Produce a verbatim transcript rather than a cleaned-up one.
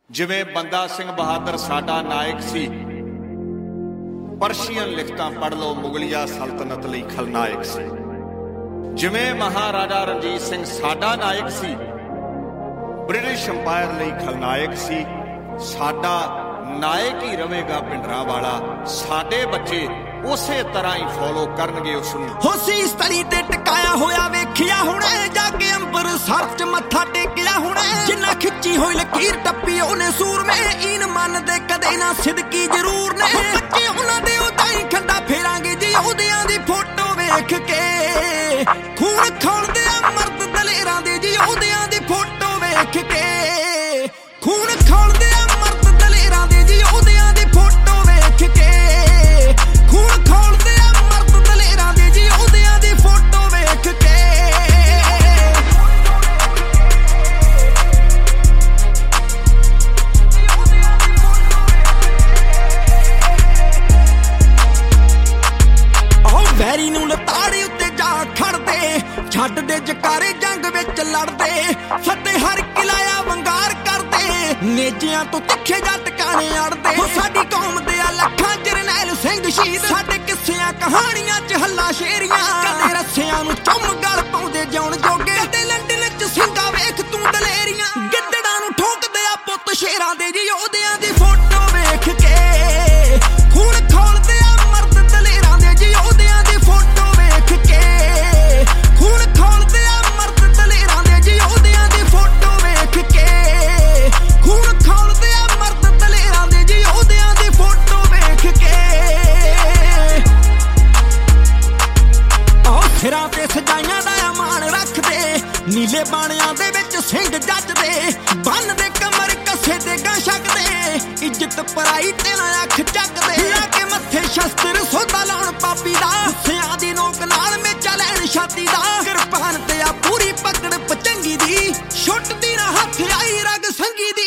ਜਿਵੇਂ ਬੰਦਾ ਸਿੰਘ ਬਹਾਦਰ ਸਾਡਾ ਨਾਇਕ ਸੀ, ਪਰਸ਼ੀਅਨ ਲਿਖਤਾਂ ਪੜ੍ਹ ਲਓ, ਮੁਗਲਿਆ ਸਲਤਨਤ ਲਈ ਖਲਨਾਇਕ ਸੀ। ਜਿਵੇਂ ਮਹਾਰਾਜਾ ਰਣਜੀਤ ਸਿੰਘ ਸਾਡਾ ਨਾਇਕ ਸੀ, ਬ੍ਰਿਟਿਸ਼ ਅੰਪਾਇਰ ਲਈ ਖਲਨਾਇਕ ਸੀ। ਸਾਡਾ ਨਾਇਕ ਹੀ ਰਵੇਗਾ ਭਿੰਡਰਾਂਵਾਲਾ, ਸਾਡੇ ਬੱਚੇ ਉਸੇ ਤਰ੍ਹਾਂ ਹੀ ਫੋਲੋ ਕਰਨਗੇ ਉਸ ਨੂੰ। ਹੋਸੀ ਸਤਰੀ ਤੇ ਟਿਕਾਇਆ ਹੋਇਆ ਵੇਖਿਆ ਹੁਣੇ, ਜਾ ਕੇ ਅੰਬਰਸਰ ਚ ਮੱਥਾ ਟੇਕਿਆ ਹੁਣੇ। ਜਿੰਨਾ ਖਿੱਚੀ ਹੋਈ ਲਕੀਰ ਟੱਪੀ ਉਹਨੇ ਸੂਰਮੇ, ਈਨ ਮੰਨਦੇ ਕਦੇ ਨਾ ਸਿਦਕੀ ਜ਼ਰੂਰ ਨੇ। ਬੱਚੇ ਉਹਨਾਂ ਦੇ ਉਦਾਂ ਹੀ ਖੰਡਾ ਫੇਰਾਂਗੇ ਜੀ, ਉਹਦਿਆਂ ਦੀ ਫੋਟੋ ਵੇਖ ਕੇ। ਖੂਨ ਖੋਲਦੇ ਆ ਮਰਦ ਦਲੇਰਾਂ ਦੇ ਜੀ, ਉਹਦਿਆਂ ਦੀ ਫੋਟੋ ਵੇਖ ਕੇ। ਖੂਨ ਖੋਲਦੇ ਆ ਮਰਦ ਦਲੇਰਾਂ ਦੇ ਜੀ, ਉਹਦਿਆਂ ਦੀ ਫੋਟੋ ਵੇਖ ਕੇ। ਖੂਨ ਖੋਲਦੇ ਆ ਮਰਦ ਦਲੇਰਾਂ ਦੇ ਜੀ, ਉਹਦਿਆਂ ਦੀ ਫੋਟੋ ਵੇਖ ਕੇ। ਵੈਰੀ ਨੂੰ ਲਤਾੜੇ ਉੱਤੇ ਜਾ ਖੜਦੇ, ਛੱਡਦੇ ਜਕਾਰੇ ਜੰਗ ਵਿੱਚ ਲੜਦੇ। ਫਤਿਹ ਹਰ ਕਿਲਾਇਆ ਵੰਗਾਰ ਕਰਦੇ, ਨੇਜਿਆਂ ਤੋਂ ਤਿੱਖੇ ਜੱਟ ਕਾਣੇ ਅੜਦੇ। ਸਾਡੀ ਕੌਮ ਦੇ ਆ ਲੱਖਾਂ ਜਰਨੈਲ ਸਿੰਘ ਸ਼ਹੀਦ, ਸਾਡੇ ਕਿੱਸਿਆਂ ਕਹਾਣੀਆਂ ਚ ਹੱਲਾ ਸ਼ੇਰੀਆਂ। ਕਦੇ ਰੱਸਿਆਂ ਨੂੰ ਚੁੰਮ ਗਲ ਪਾਉਂਦੇ ਜਿਉਣ ਜੋਗੇ, ਕਦੇ ਲੰਡਨ ਚ ਸਿੰਘਾਂ ਵੇਖ ਤੂੰ ਦਲੇਰੀਆਂ। ਗਿੱਦੜਾਂ ਨੂੰ ਠੋਕਦੇ ਆ ਪੁੱਤ ਸ਼ੇਰਾਂ ਦੇ ਜੀ, ਉਹਦਿਆਂ ਦੀ ਫੋਟੋ ਵੇਖ ਕੇ। ਖੂਨ ਖੋਲਦੇ ਆ ਮਰਦ ਦਲੇਰਾਂ ਦੇ ਜੀ, ਉਹਦਿਆਂ ਦੀ ਫੋਟੋ ਵੇਖ ਕੇ। ਖੂਨ ਖੋਲਦੇ ਆ ਮਰਦ ਦਲੇਰਾਂ ਦੇ ਜੀ, ਉਹਦਿਆਂ ਦੀ ਫੋਟੋ ਵੇਖ ਕੇ। ਖੂਨ ਖੋਲਦੇ ਆ ਮਰਦ ਦਲੇਰਾਂ ਦੇ ਜੀ, ਉਹਦਿਆਂ ਦੀ ਫੋਟੋ ਵੇਖ ਕੇ। ਆਹ ਸਿਰਾਂ ਤੇ ਸਜਾਈਆਂ ਦਾ ਮਾਣ ਰੱਖਦੇ, ਨੀਲੇ ਬਾਣਿਆਂ ਦੇ ਵਿੱਚ ਸਿੰਘ ਜੱਜਦੇ। ਬੰਨਦੇ ਕਮਰ ਕੱਸੇ ਦੇ ਗਾਂ ਛਕਦੇ, ਇੱਜ਼ਤ ਪਰਾਈ ਤੇ ਨਾ ਅੱਖ ਚੱਕਦੇ। ਲਾ ਕੇ ਮੱਥੇ ਸ਼ਸਤਰ ਸੋਧਾ ਲਾਉਣ ਪਾਪੀ ਦਾ, ਸਿਆਂ ਦੀ ਨੋਕ ਨਾਲ ਮੇਚਾ ਲੈਣ ਛਾਤੀ ਦਾ। ਕਿਰਪਾਨ ਤੇ ਆ ਪੂਰੀ ਪਕੜ ਪਚੰਗੀ ਦੀ, ਛੁੱਟਦੀ ਨਾ ਹੱਥ ਆਈ ਰਗ ਸੰਗੀ ਦੀ।